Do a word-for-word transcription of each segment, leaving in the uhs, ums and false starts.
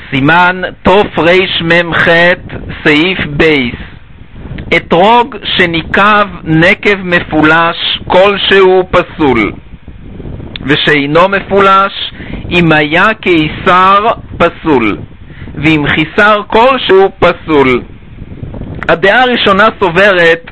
סימן תוף ריש ממח סעיף בייס. אתרוג שניקב נקב מפולש כלשהו פסול, ושאינו מפולש אם היה קיסר פסול, ואם חיסר כלשהו פסול. הדעה הראשונה סוברת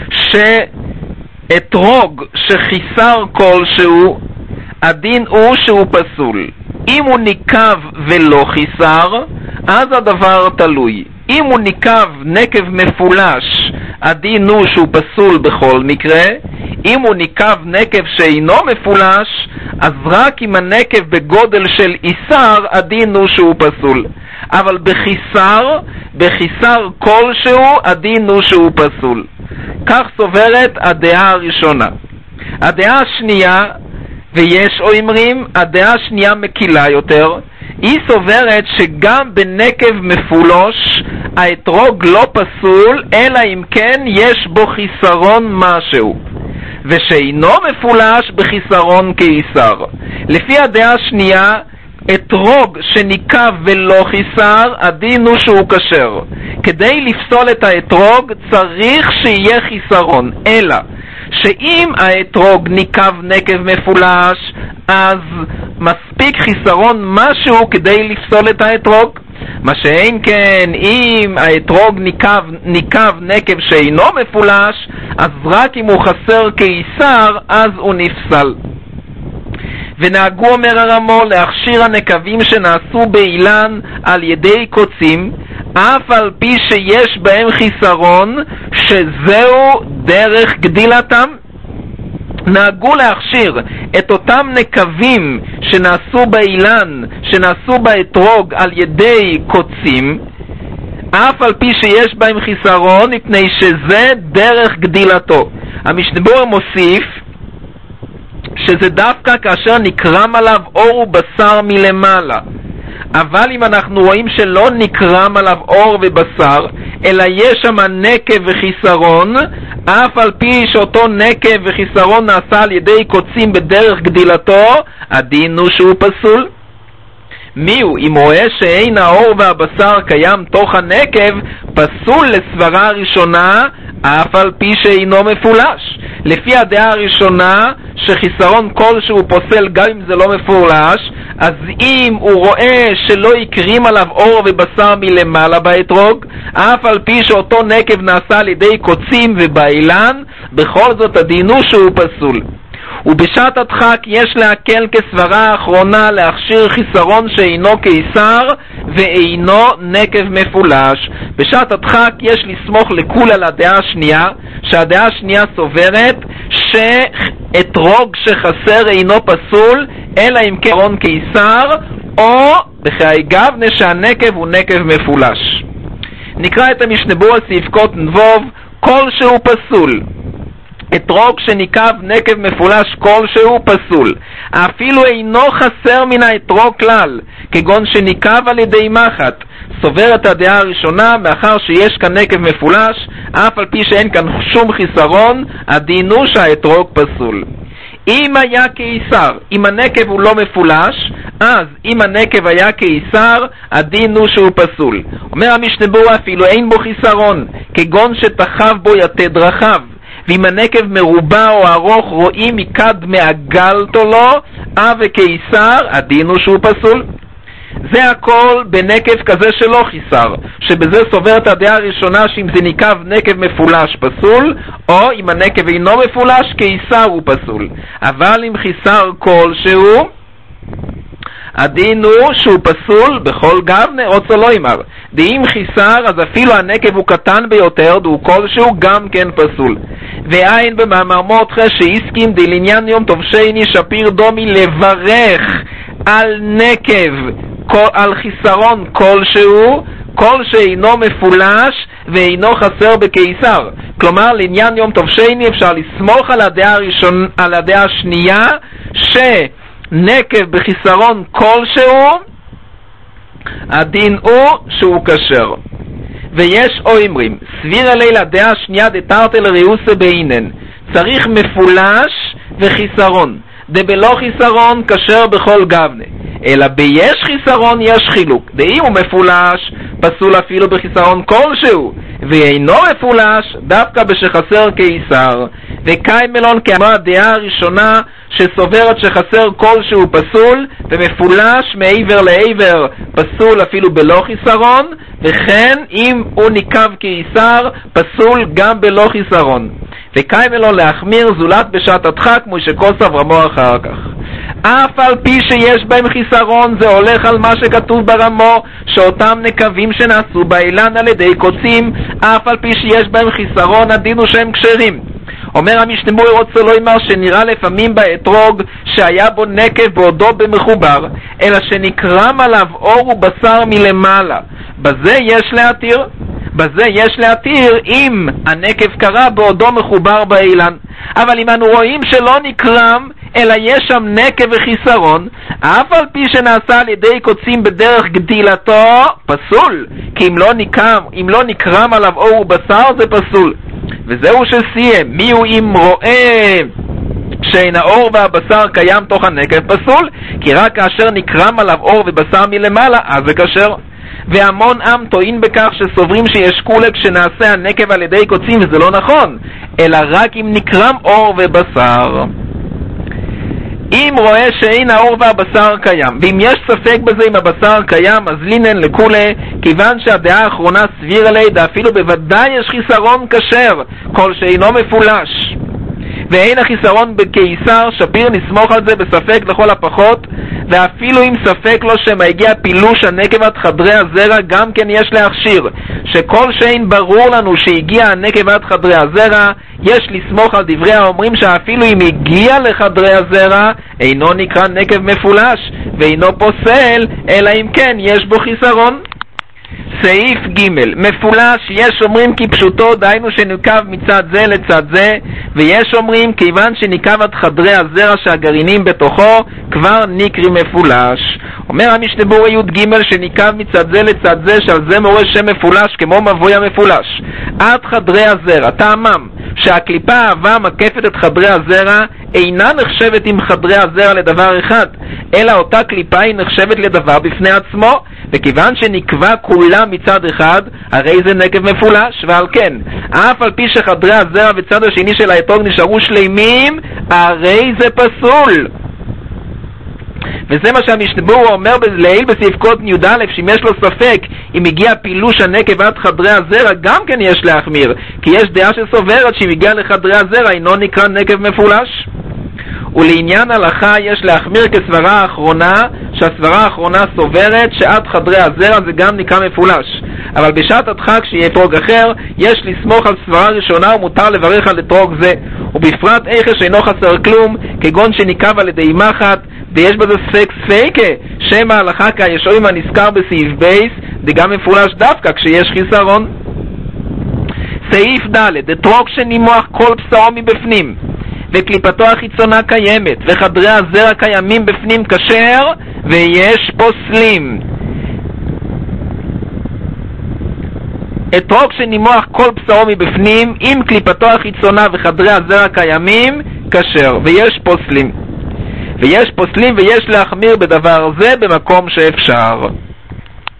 שאתרוג שחיסר כלשהו הדין הוא שהוא פסול. אם הוא ניקב ולא חיסר, אז הדבר תלוי. אם הוא ניקב נקב מפולש, הדין הוא שהוא פסול בכל מקרה. אם הוא ניקב נקב שאינו מפולש, אז רק אם הנקב בגודל של איסר, הדין הוא שהוא פסול. אבל בחיסר, בחיסר כלשהו, הדין הוא שהוא פסול. כך סוברת הדעה הראשונה. הדעה השנייה, ויש אומרים, הדעה השנייה מקילה יותר, היא סוברת שגם בנקב מפולש האתרוג לא פסול, אלא אם כן יש בו חיסרון משהו, ושאינו מפולש בחיסרון קיסר. לפי הדעה השנייה, אתרוג שניקב ולא חיסר, הדין הוא שהוא כשר. כדי לפסול את האתרוג צריך שיהיה חיסרון, אלא שאם האתרוג ניקב נקב מפולש, אז מספיק חיסרון משהו כדי לפסול את האתרוג. מה שאין כן, אם האתרוג ניקב, ניקב נקב שאינו מפולש, אז רק אם הוא חסר קיסר, אז הוא נפסל. ונהגו, אומר הרמו, להכשיר הנקבים שנעשו באילן על ידי קוצים, אף על פי שיש בהם חיסרון, שזהו דרך גדילתם. נהגו להכשיר את אותם נקבים שנעשו באילן, שנעשו באתרוג על ידי קוצים, אף על פי שיש בהם חיסרון, מפני שזה דרך גדילתו. המשנה ברורה מוסיף שזה דווקא כאשר נקרם עליו אור ובשר מלמעלה. אבל אם אנחנו רואים שלא נקרם עליו אור ובשר, אלא יש שם נקב וחיסרון, אף על פי שאותו נקב וחיסרון נעשה על ידי קוצים בדרך גדילתו, הדין הוא שהוא פסול. מיהו? אם רואה שאין האור והבשר קיים תוך הנקב, פסול לסברה הראשונה, אף על פי שאינו מפולש. לפי הדעה הראשונה, שחיסרון כלשהו פוסל גם אם זה לא מפולש, אז אם הוא רואה שלא יקרים עליו אור ובשר מלמעלה באתרוג, אף על פי שאותו נקב נעשה על ידי קוצים ובאילן, בכל זאת הדין הוא שהוא פסול. ובשעת הדחק יש להקל כסברה האחרונה להכשיר חיסרון שאינו קיסר ואינו נקב מפולש. בשעת הדחק יש לסמוך לכול על הדעה השנייה, שהדעה השנייה סוברת שאתרוג שחסר אינו פסול, אלא אם כן קיסר, או בחיי גבנה שהנקב הוא נקב מפולש. נקרא את המשנה ברורה סעיף קוטן ווב. כלשהו פסול. אתרוג שניקב נקב מפולש כלשהו פסול, אפילו אינו חסר מן האתרוג כלל, כגון שניקב על ידי מחט. סוברת הדעה הראשונה, מאחר שיש כאן נקב מפולש, אף על פי שאין כאן שום חיסרון, הדין הוא שהאתרוג פסול. אם היה קיסר, אם הנקב הוא לא מפולש, אז אם הנקב היה קיסר, הדין הוא שהוא פסול. אומר המשנה ברורה, אפילו אין בו חיסרון, כגון שתחב בו יתד רחב, ואם הנקב מרובע או ארוך רואים מקד מעגלתו לו, אה וקיסר, הדין הוא שהוא פסול. זה הכל בנקב כזה שלא חיסר, שבזה סוברת הדעה הראשונה שאם זה ניקב נקב מפולש פסול, או אם הנקב אינו מפולש קיסר הוא פסול. אבל אם חיסר כלשהו, הדין הוא שהוא פסול בכל גבנה, רוצה לא אמר. ואם חיסר, אז אפילו הנקב הוא קטן ביותר, והוא כלשהו גם כן פסול. ועין במאמר מותחה שהסכים דלעניין יום טוב שני שפיר דומי לברך על נקב, על חיסרון כלשהו, כל שאינו מפולש ואינו חסר בקיסר. כלומר, לעניין יום טוב שני אפשר לסמוך על הדעה הראשון, על הדעה השנייה, שנקב בחיסרון כלשהו, הדין הוא שהוא כשר. ויש אומרים, סביר עלי לדעה השנייה דתרתל ריוסה בעינן, צריך מפולש וחיסרון. דבלא חיסרון כשר בכל גבנה. אלא ביש חיסרון יש חילוק. דאם הוא מפולש, פסול אפילו בחיסרון כלשהו, ואינו מפולש דווקא בשחסר קיסר. וקיים מלון כאמרה הדעה הראשונה שסוברת שחסר כלשהו פסול, ומפולש מעבר לעבר פסול אפילו בלא חיסרון, וכן אם הוא ניקב קיסר פסול גם בלא חיסרון. וקיים מלון להחמיר זולת בשעת הדחק כמו שכוסף רמו אחר כך. אף על פי שיש בהם חיסרון, זה הולך על מה שכתוב ברמו, שאותם נקבים שנעשו באילן על ידי קוצים, אף על פי שיש בהם חיסרון, הדין הוא שהם כשרים. אומר המשנה ברורה רוצה לומר שנראה לפעמים באתרוג שהיה בו נקב בעודו במחובר, אלא שנקרם עליו אור ובשר מלמעלה. בזה יש להתיר, בזה יש להתיר אם הנקב קרה בעודו מחובר באילן. אבל אם אנו רואים שלא נקרם, אלא יש שם נקב וחיסרון, אף על פי שנעשה על ידי קוצים בדרך גדילתו, פסול. כי אם לא נקרם, אם לא נקרם עליו אור ובשר, זה פסול. וזהו שסיים, מי הוא אם רואה שאין האור והבשר קיים תוך הנקב, פסול. כי רק כאשר נקרם עליו אור ובשר מלמעלה, אז זה כשר. והמון עם טועין בכך שסוברים שיש כולה כשנעשה הנקב על ידי קוצים, וזה לא נכון, אלא רק אם נקרם אור ובשר. אם רואה שאין האור והבשר קיים, ואם יש ספק בזה אם הבשר קיים, אז לינן לכולה, כיוון שהדעה האחרונה סביר עלי, ואפילו בוודאי יש חיסרון כשר, כל שאינו מפולש. ואין החיסרון בקיסר, שפיר נסמוך על זה בספק לכל הפחות, ואפילו אם ספק לו שמגיע פילוש הנקב עד חדרי הזרע, גם כן יש להכשיר, שכל שאין ברור לנו שהגיע הנקב עד חדרי הזרע, יש לסמוך על דברי האומרים שאפילו אם הגיע לחדרי הזרע, אינו נקרא נקב מפולש, ואינו פוסל, אלא אם כן יש בו חיסרון. סעיף ג' מפולש, יש אומרים כי פשוטו, דהיינו שניקב מצד זה לצד זה, ויש אומרים כיוון שניקב עד חדרי הזרע שהגרעינים בתוכו, כבר נקרי מפולש. אומר המשנה ברורה י' ג' שניקב מצד זה לצד זה, שעל זה מורה שם מפולש כמו מבוי המפולש עד חדרי הזרע. טעמם שהקליפה העבה מקפת את חדרי הזרע אינה נחשבת עם חדרי הזרע לדבר אחד, אלא אותה קליפה היא נחשבת לדבר בפני עצמו, וכיוון שנקבע כולה מצד אחד, הרי זה נקב מפולש. ועל כן, אף על פי שחדרי הזרע וצד השני של האתרוג נשארו שלימים, הרי זה פסול. וזה מה שהמשנה ברורה אומר לעיל בסעיף קוטן י' א', שאם יש לו ספק אם הגיע פילוש הנקב עד חדרי הזרע, גם כן יש להחמיר, כי יש דעה שסוברת שאם הגיע לחדרי הזרע אינו נקרא נקב מפולש. ולעניין הלכה יש להחמיר כסברה האחרונה, שהסברה האחרונה סוברת שעד חדרי הזרע זה גם נקרא מפולש. אבל בשעת הדחק שיהיה אתרוג אחר, יש לסמוך על סברה ראשונה ומותר לברך על אתרוג זה, ובפרט איכה שאינו חסר כלום, כגון שניקב על ידי מחט, ויש בזה ספק ספקה, שם ההלכה כישועים הנזכר בסעיף בייס, דגם מפולש דווקא כשיש חיסרון. סעיף ד' אתרוג שנימוח כל בשרו מבפנים, וקליפתו החיצונה קיימת, וחדרי הזרע קיימים בפנים כשר, ויש פוסלים. אתרוג שנימוח כל בשרו מבפנים, עם קליפתו החיצונה וחדרי הזרע קיימים, כשר, ויש פוסלים. ויש פוסלים ויש להחמיר בדבר זה במקום שאפשר.